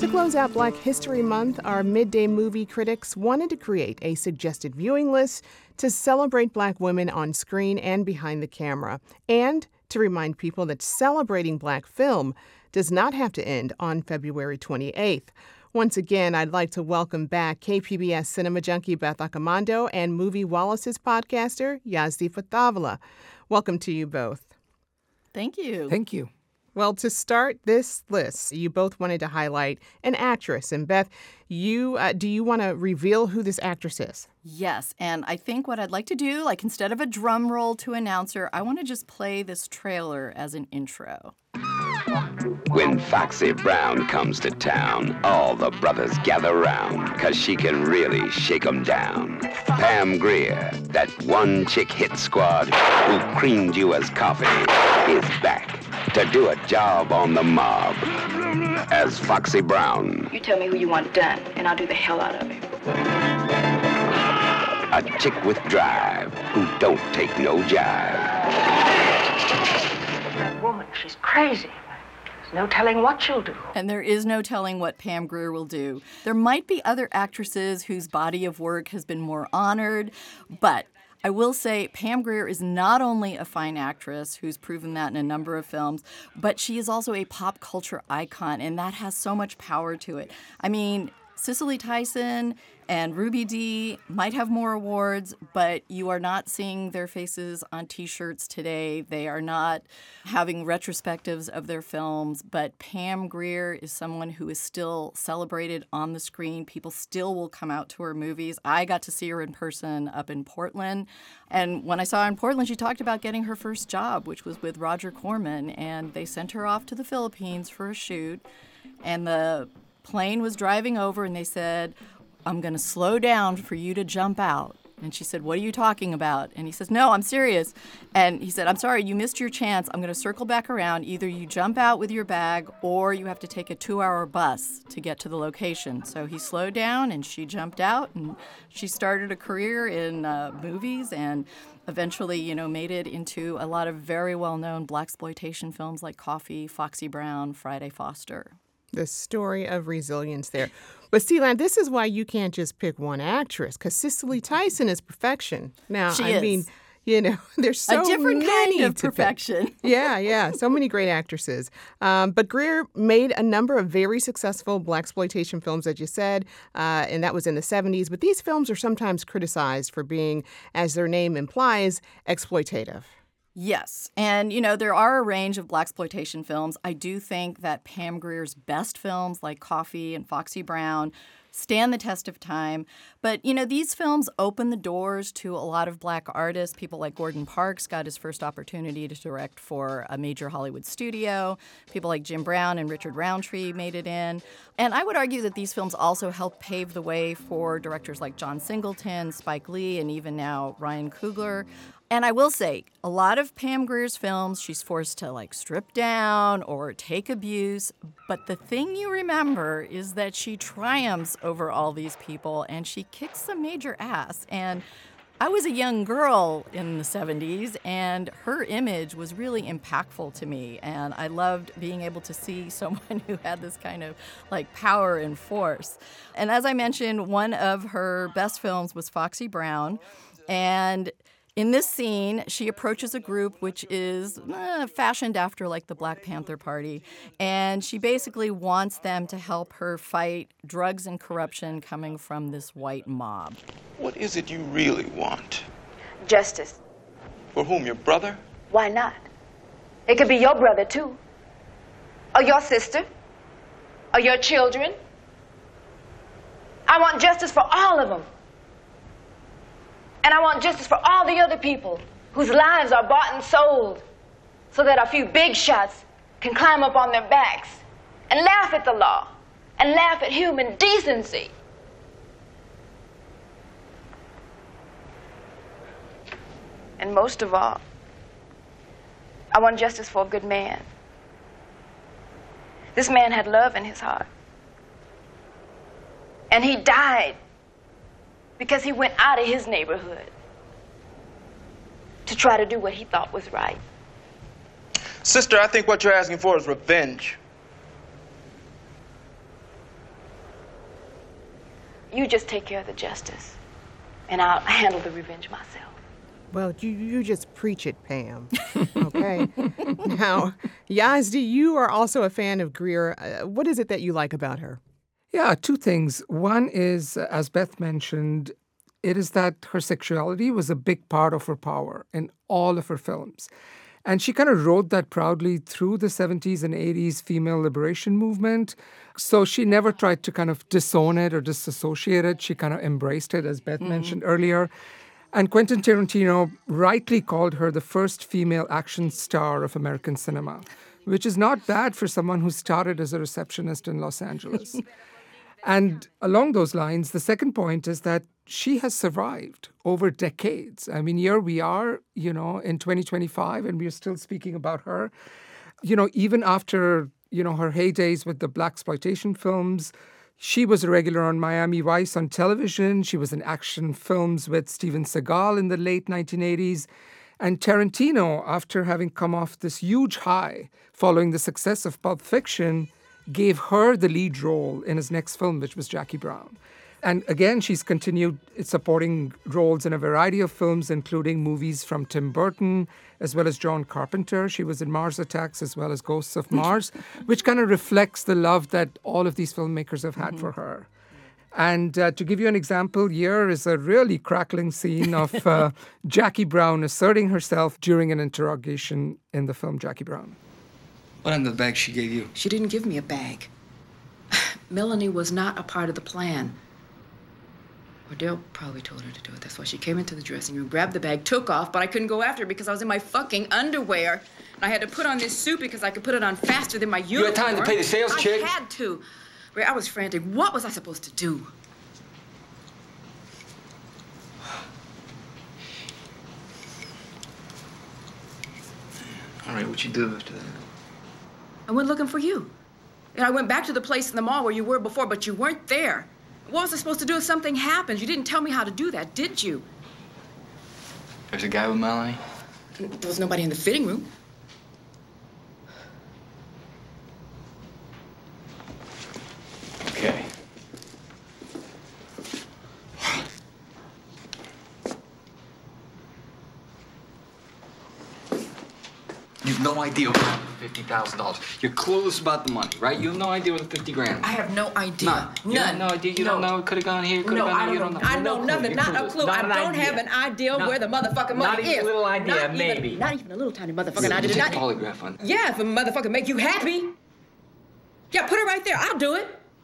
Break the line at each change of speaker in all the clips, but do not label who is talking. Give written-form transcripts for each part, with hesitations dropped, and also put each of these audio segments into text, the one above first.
close out Black History Month, our midday movie critics wanted to create a suggested viewing list to celebrate Black women on screen and behind the camera, and to remind people that celebrating Black film does not have to end on February 28th. Once again, I'd like to welcome back KPBS cinema junkie Beth Accomando and Movie Wallace's podcaster Yazdi Fatavala. Welcome to you both.
Thank you.
Thank you.
Well, to start this list, you both wanted to highlight an actress. And Beth, do you want to reveal who this actress is?
Yes, and I think what I'd like to do, like instead of a drum roll to announce her, I want to just play this trailer as an intro.
When Foxy Brown comes to town, all the brothers gather round, 'cause she can really shake 'em down. Pam Grier, that one chick hit squad who creamed you as coffee, is back to do a job on the mob as Foxy Brown.
You tell me who you want done, and I'll do the hell out of him.
A chick with drive who don't take no jive.
That woman, she's crazy. There's no telling what she'll do.
And there is no telling what Pam Grier will do. There might be other actresses whose body of work has been more honored, but I will say Pam Grier is not only a fine actress who's proven that in a number of films, but she is also a pop culture icon, and that has so much power to it. I mean, Cicely Tyson and Ruby Dee might have more awards, but you are not seeing their faces on T-shirts today. They are not having retrospectives of their films, but Pam Grier is someone who is still celebrated on the screen. People still will come out to her movies. I got to see her in person up in Portland, and when I saw her in Portland, she talked about getting her first job, which was with Roger Corman, and they sent her off to the Philippines for a shoot, and the plane was driving over, and they said, "I'm going to slow down for you to jump out." And she said, "What are you talking about?" And he says, "No, I'm serious." And he said, "I'm sorry, you missed your chance. I'm going to circle back around. Either you jump out with your bag or you have to take a 2-hour bus to get to the location." So he slowed down and she jumped out, and she started a career in movies and eventually, made it into a lot of very well-known blaxploitation films like Coffee, Foxy Brown, Friday Foster.
The story of resilience there. But Seelan, this is why you can't just pick one actress, because Cicely Tyson is perfection. Now,
She is.
mean, there's so
a different
many
kind of
to pick.
perfection.
Yeah, so many great actresses. But Grier made a number of very successful blaxploitation films, as you said, and that was in the 70s. But these films are sometimes criticized for being, as their name implies, exploitative.
Yes. And, there are a range of blaxploitation films. I do think that Pam Grier's best films like Coffee and Foxy Brown stand the test of time. But, these films open the doors to a lot of Black artists. People like Gordon Parks got his first opportunity to direct for a major Hollywood studio. People like Jim Brown and Richard Roundtree made it in. And I would argue that these films also helped pave the way for directors like John Singleton, Spike Lee, and even now Ryan Coogler. And I will say, a lot of Pam Grier's films, she's forced to strip down or take abuse. But the thing you remember is that she triumphs over all these people and she kicks some major ass. And I was a young girl in the 70s, and her image was really impactful to me. And I loved being able to see someone who had this kind of power and force. And as I mentioned, one of her best films was Foxy Brown. And in this scene, she approaches a group which is fashioned after the Black Panther Party, and she basically wants them to help her fight drugs and corruption coming from this white mob.
What is it you really want?
Justice.
For whom, your brother?
Why not? It could be your brother, too. Or your sister. Or your children. I want justice for all of them. And I want justice for all the other people whose lives are bought and sold so that a few big shots can climb up on their backs and laugh at the law and laugh at human decency. And most of all, I want justice for a good man. This man had love in his heart. And he died because he went out of his neighborhood to try to do what he thought was right.
Sister, I think what you're asking for is revenge.
You just take care of the justice, and I'll handle the revenge myself.
Well, you just preach it, Pam. Okay. Now, Yazdi, you are also a fan of Greer. What is it that you like about her?
Yeah, two things. One is, as Beth mentioned, it is that her sexuality was a big part of her power in all of her films. And she kind of rode that proudly through the 70s and 80s female liberation movement. So she never tried to kind of disown it or disassociate it. She kind of embraced it, as Beth mentioned earlier. And Quentin Tarantino rightly called her the first female action star of American cinema, which is not bad for someone who started as a receptionist in Los Angeles. And along those lines, the second point is that she has survived over decades. I mean, here we are, in 2025, and we're still speaking about her. Even after, her heydays with the blaxploitation films, she was a regular on Miami Vice on television. She was in action films with Steven Seagal in the late 1980s. And Tarantino, after having come off this huge high following the success of Pulp Fiction, gave her the lead role in his next film, which was Jackie Brown. And again, she's continued supporting roles in a variety of films, including movies from Tim Burton, as well as John Carpenter. She was in Mars Attacks, as well as Ghosts of Mars, which kind of reflects the love that all of these filmmakers have had for her. And to give you an example, here is a really crackling scene of Jackie Brown asserting herself during an interrogation in the film Jackie Brown.
What in the bag she gave you?
She didn't give me a bag. Melanie was not a part of the plan. Ordell probably told her to do it. That's why she came into the dressing room, grabbed the bag, took off, but I couldn't go after her because I was in my fucking underwear. And I had to put on this suit because I could put it on faster than my uniform.
You had time to pay the sales chick?
I had to. Ray, I was frantic. What was I supposed to do?
All right, what you do after that?
I went looking for you. And I went back to the place in the mall where you were before, but you weren't there. What was I supposed to do if something happens? You didn't tell me how to do that, did you?
There's a guy with Melanie?
There was nobody in the fitting room.
Okay. You have no idea what happened with $50,000. You're clueless about the money, right? You have no idea what the 50 grand.
I have no idea.
None. You have no idea. You don't know. It could have gone here. Could have gone here. You don't know.
I know nothing. Not a clue. I don't have an idea where the motherfucking money is.
Not even a little idea, maybe.
Not even a little tiny motherfucking idea.
Take a polygraph on.
Yeah, if a motherfucker make you happy. Yeah, put it right there. I'll do it.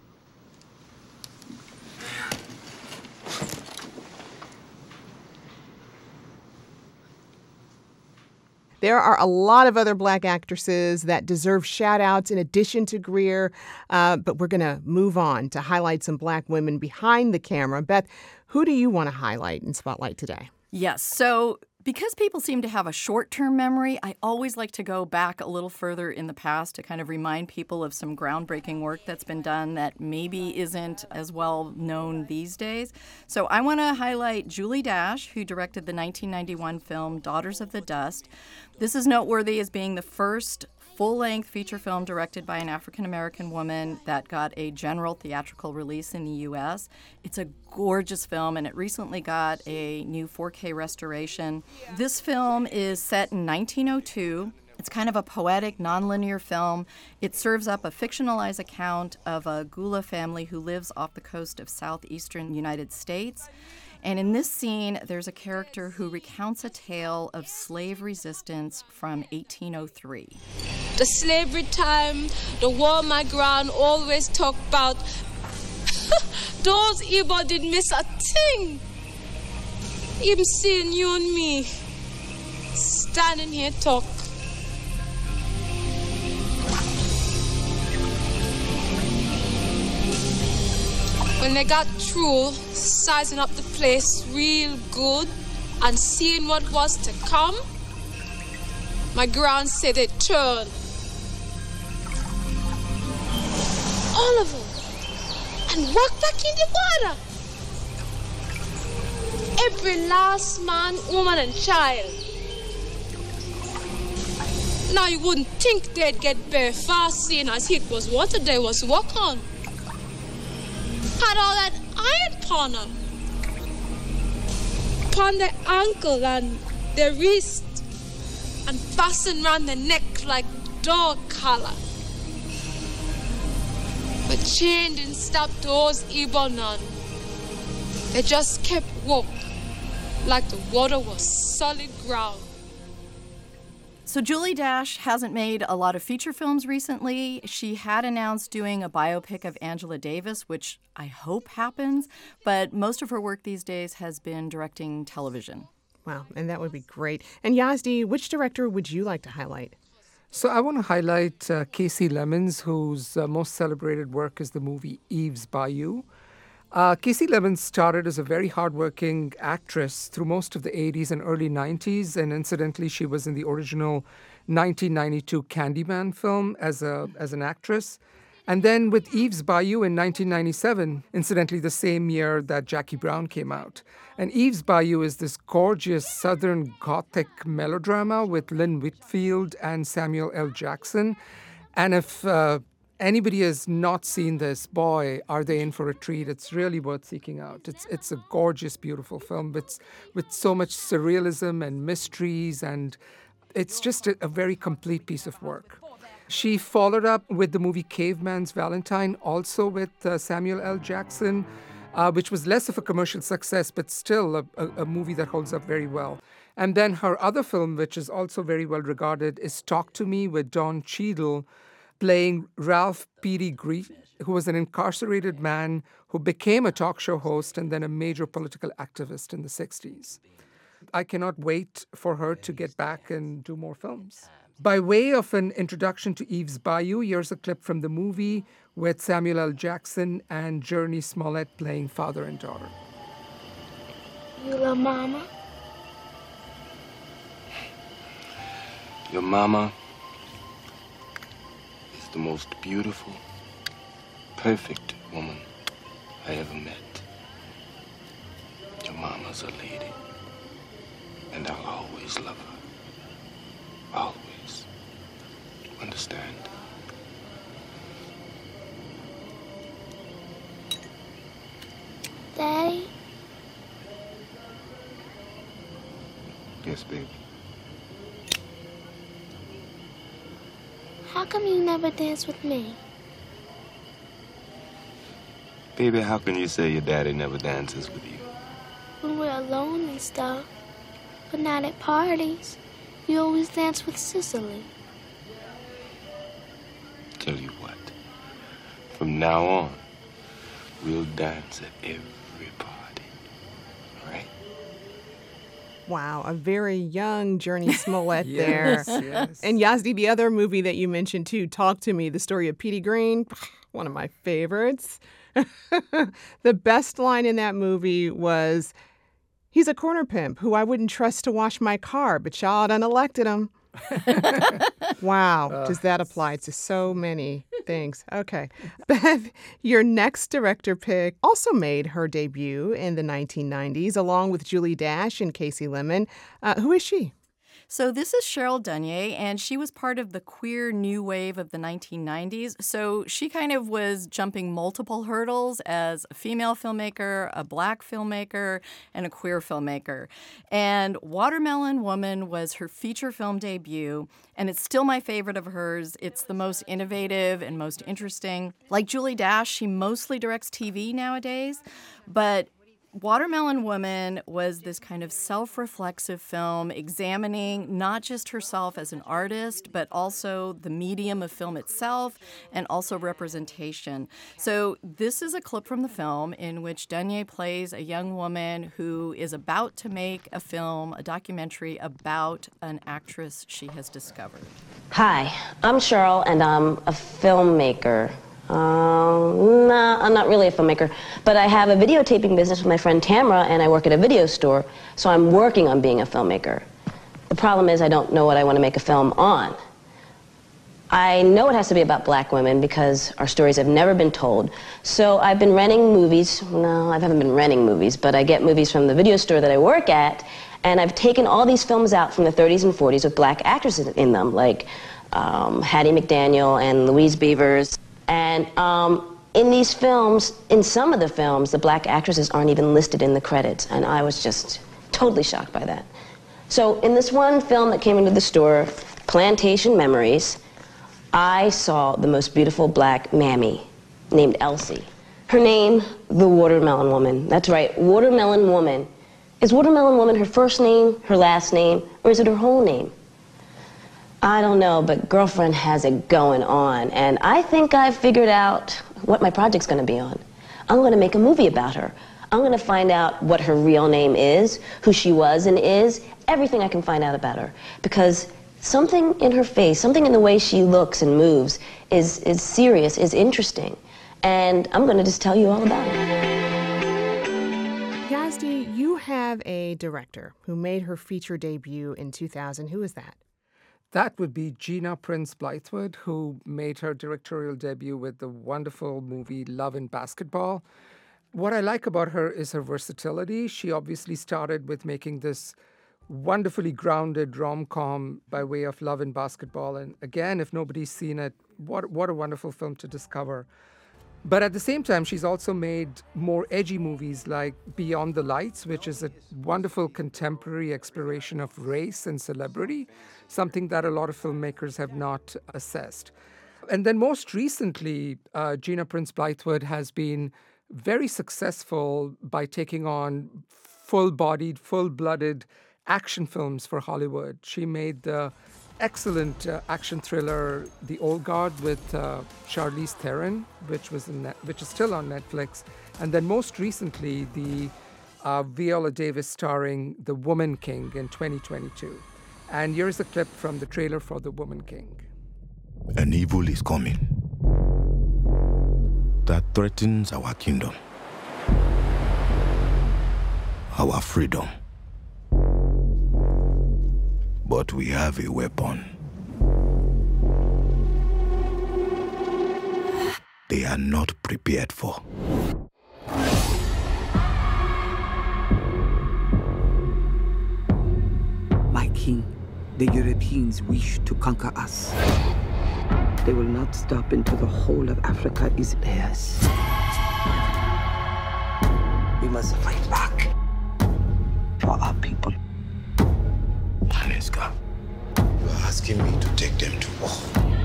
There are a lot of other Black actresses that deserve shout-outs in addition to Greer, but we're going to move on to highlight some Black women behind the camera. Beth, who do you want to highlight in Spotlight today?
Yes, so because people seem to have a short-term memory, I always like to go back a little further in the past to kind of remind people of some groundbreaking work that's been done that maybe isn't as well known these days. So I want to highlight Julie Dash, who directed the 1991 film Daughters of the Dust. This is noteworthy as being the first full-length feature film directed by an African-American woman that got a general theatrical release in the U.S. It's a gorgeous film, and it recently got a new 4K restoration. This film is set in 1902. It's kind of a poetic, nonlinear film. It serves up a fictionalized account of a Gula family who lives off the coast of southeastern United States. And in this scene, there's a character who recounts a tale of slave resistance from 1803.
The slavery time, the war my grand always talk about. Those Igbo did miss a thing. Him seeing you and me standing here talk. When they got through sizing up the place real good and seeing what was to come, my grand said they turned. All of them. And walked back in the water. Every last man, woman, and child. Now you wouldn't think they'd get very fast, seeing as it was water they was walk on. Had all that iron upon her. Upon their ankle and their wrist, and fasten round their neck like dog collar. But chain didn't stop those Igbo none. They just kept walk like the water was solid ground.
So Julie Dash hasn't made a lot of feature films recently. She had announced doing a biopic of Angela Davis, which I hope happens, but most of her work these days has been directing television.
Wow, and that would be great. And Yazdi, which director would you like to highlight?
So I want to highlight Kasi Lemmons, whose most celebrated work is the movie Eve's Bayou. Kasi Lemmons started as a very hardworking actress through most of the 80s and early 90s, and incidentally, she was in the original 1992 Candyman film as an actress. And then with Eve's Bayou in 1997, incidentally the same year that Jackie Brown came out. And Eve's Bayou is this gorgeous Southern Gothic melodrama with Lynn Whitfield and Samuel L. Jackson. And if anybody has not seen this, boy, are they in for a treat. It's really worth seeking out. It's a gorgeous, beautiful film with so much surrealism and mysteries, and it's just a very complete piece of work. She followed up with the movie Caveman's Valentine, also with Samuel L. Jackson, which was less of a commercial success, but still a movie that holds up very well. And then her other film, which is also very well regarded, is Talk to Me with Don Cheadle, playing Ralph Pettigrew, who was an incarcerated man who became a talk show host and then a major political activist in the 60s. I cannot wait for her to get back and do more films. By way of an introduction to Eve's Bayou, here's a clip from the movie with Samuel L. Jackson and Jurnee Smollett playing father and daughter.
You love Mama?
Your mama is the most beautiful, perfect woman I ever met. Your mama's a lady, and I'll always love her. Always. Understand?
Daddy?
Yes, baby.
How come you never dance with me?
Baby, how can you say your daddy never dances with you?
When we're alone and stuff. But not at parties. You always dance with Cicely.
Tell you what, from now on, we'll dance at every party, right?
Wow, a very young Jurnee Smollett
Yes,
there.
yes.
And Yazdi, the other movie that you mentioned too, Talk to Me, the story of Petey Green, one of my favorites. The best line in that movie was, "He's a corner pimp who I wouldn't trust to wash my car, but y'all done elected him." Wow, does that apply to so many things? Okay. Beth, your next director pick also made her debut in the 1990s, along with Julie Dash and Kasi Lemmons. Who is she?
So this is Cheryl Dunye, and she was part of the queer new wave of the 1990s. So she kind of was jumping multiple hurdles as a female filmmaker, a black filmmaker, and a queer filmmaker. And Watermelon Woman was her feature film debut, and it's still my favorite of hers. It's the most innovative and most interesting. Like Julie Dash, she mostly directs TV nowadays, but Watermelon Woman was this kind of self-reflexive film examining not just herself as an artist, but also the medium of film itself and also representation. So this is a clip from the film in which Dunye plays a young woman who is about to make a film, a documentary about an actress she has discovered.
Hi, I'm Cheryl, and I'm a filmmaker. I'm not really a filmmaker, but I have a videotaping business with my friend Tamara, and I work at a video store, so I'm working on being a filmmaker. The problem is I don't know what I want to make a film on. I know it has to be about black women because our stories have never been told, so I've been renting movies. No, I haven't been renting movies, but I get movies from the video store that I work at, and I've taken all these films out from the 30s and 40s with black actresses in them, like Hattie McDaniel and Louise Beavers. And in these films, in some of the films, the black actresses aren't even listed in the credits, and I was just totally shocked by that. So in this one film that came into the store, Plantation Memories, I saw the most beautiful black mammy named Elsie. Her name, the Watermelon Woman. That's right, Watermelon Woman. Is Watermelon Woman her first name, her last name, or is it her whole name? I don't know, but girlfriend has it going on, and I think I've figured out what my project's gonna be on. I'm gonna make a movie about her. I'm gonna find out what her real name is, who she was and is, everything I can find out about her. Because something in her face, something in the way she looks and moves is serious, is interesting. And I'm gonna just tell you all about it.
Yazdi, you have a director who made her feature debut in 2000. Who is that?
That would be Gina Prince Blythewood, who made her directorial debut with the wonderful movie Love and Basketball. What I like about her is her versatility. She obviously started with making this wonderfully grounded rom-com by way of Love and Basketball. And again, if nobody's seen it, what a wonderful film to discover. But at the same time, she's also made more edgy movies like Beyond the Lights, which is a wonderful contemporary exploration of race and celebrity, something that a lot of filmmakers have not assessed. And then most recently, Gina Prince Blythewood has been very successful by taking on full-bodied, full-blooded action films for Hollywood. She made the excellent action thriller The Old Guard with Charlize Theron, which is still on Netflix, and then most recently the Viola Davis starring The Woman King in 2022. And here's a clip from the trailer for The Woman King.
An evil is coming that threatens our kingdom, our freedom. But we have a weapon they are not prepared for.
My king, the Europeans wish to conquer us. They will not stop until the whole of Africa is theirs. We must fight back for our people.
Maneska, you are asking me to take them to war.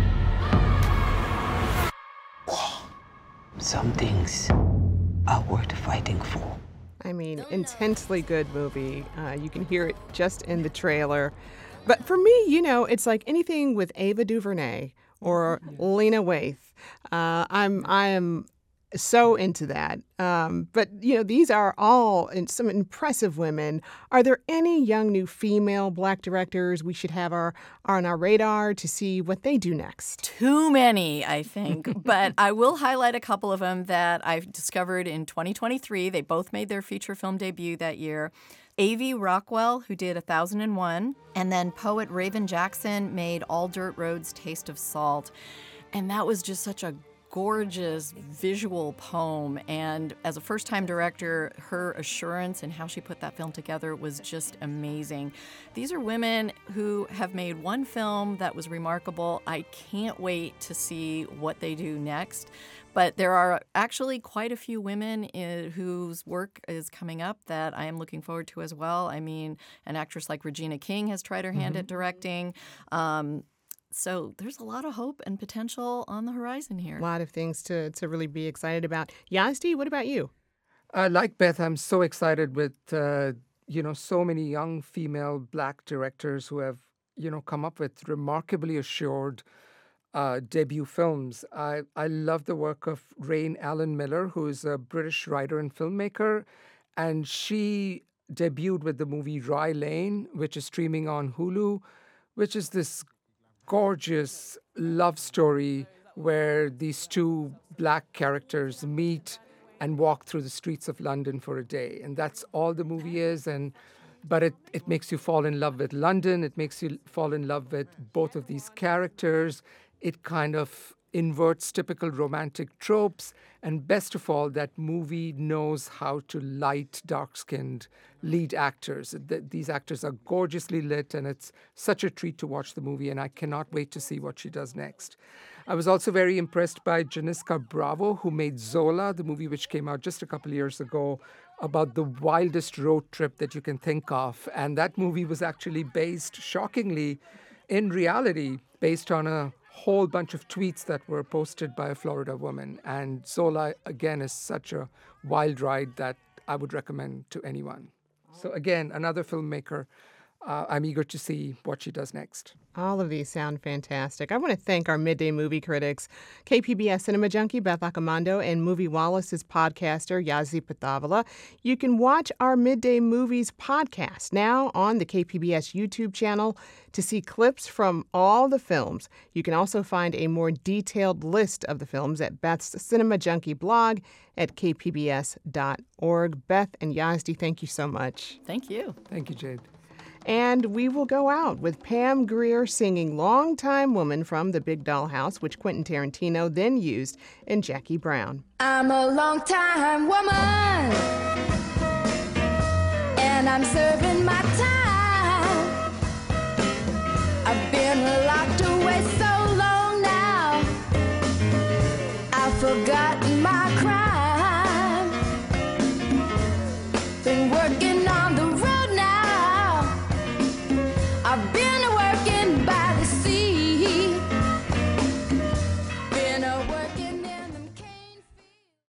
Some things are worth fighting for.
I mean, intensely good movie. You can hear it just in the trailer. But for me, it's like anything with Ava DuVernay or Lena Waithe. I am so into that. But, these are all some impressive women. Are there any young new female black directors we should have on our radar to see what they do next?
Too many, I think. But I will highlight a couple of them that I've discovered in 2023. They both made their feature film debut that year. A.V. Rockwell, who did 1001, and then poet Raven Jackson made All Dirt Roads Taste of Salt. And that was just such a gorgeous visual poem, and as a first-time director, her assurance and how she put that film together was just amazing. These are women who have made one film that was remarkable. I can't wait to see what they do next. But there are actually quite a few women whose work is coming up that I am looking forward to as well. I mean, an actress like Regina King has tried her hand at directing. So there's a lot of hope and potential on the horizon here.
A lot of things to really be excited about. Yazdi, what about you?
Like Beth, I'm so excited with, so many young female black directors who have, come up with remarkably assured debut films. I love the work of Rain Allen Miller, who is a British writer and filmmaker, and she debuted with the movie Rye Lane, which is streaming on Hulu, which is this gorgeous love story where these two black characters meet and walk through the streets of London for a day. And that's all the movie is. But it makes you fall in love with London. It makes you fall in love with both of these characters. It kind of inverts typical romantic tropes, and best of all, that movie knows how to light dark-skinned lead actors. These actors are gorgeously lit, and it's such a treat to watch the movie, and I cannot wait to see what she does next. I was also very impressed by Janiska Bravo, who made Zola, the movie which came out just a couple of years ago, about the wildest road trip that you can think of. And that movie was actually based, shockingly, in reality, based on a whole bunch of tweets that were posted by a Florida woman. And Zola, again, is such a wild ride that I would recommend to anyone. So again, another filmmaker. I'm eager to see what she does next.
All of these sound fantastic. I want to thank our midday movie critics, KPBS Cinema Junkie Beth Accomando and Movie Wallace's podcaster Yazzie Pathavala. You can watch our Midday Movies podcast now on the KPBS YouTube channel to see clips from all the films. You can also find a more detailed list of the films at Beth's Cinema Junkie blog at kpbs.org. Beth and Yazzie, thank you so much.
Thank you.
Thank you, Jade.
And we will go out with Pam Grier singing Longtime Woman from The Big Doll House, which Quentin Tarantino then used in Jackie Brown.
I'm a long-time woman, and I'm serving my time. I've been locked away so long now, I've forgotten my crime. Been working